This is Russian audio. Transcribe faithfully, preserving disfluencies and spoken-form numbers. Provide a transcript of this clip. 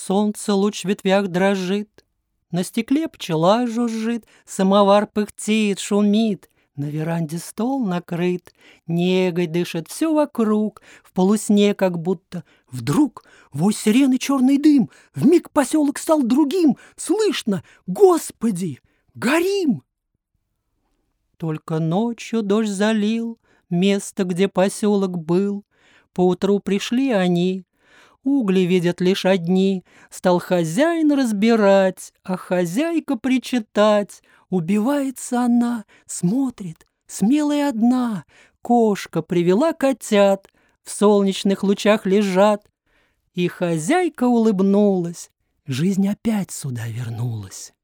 Солнце луч в ветвях дрожит, на стекле пчела жужжит, самовар пыхтит, шумит, на веранде стол накрыт, негой дышит все вокруг, в полусне как будто. Вдруг вой сирены черный дым, вмиг поселок стал другим, слышно: Господи, горим! Только ночью дождь залил место, где поселок был. Поутру пришли они, угли видят лишь одни. Стал хозяин разбирать, а хозяйка причитать. Убивается она, смотрит, смелая одна. Кошка привела котят, в солнечных лучах лежат. И хозяйка улыбнулась, жизнь опять сюда вернулась.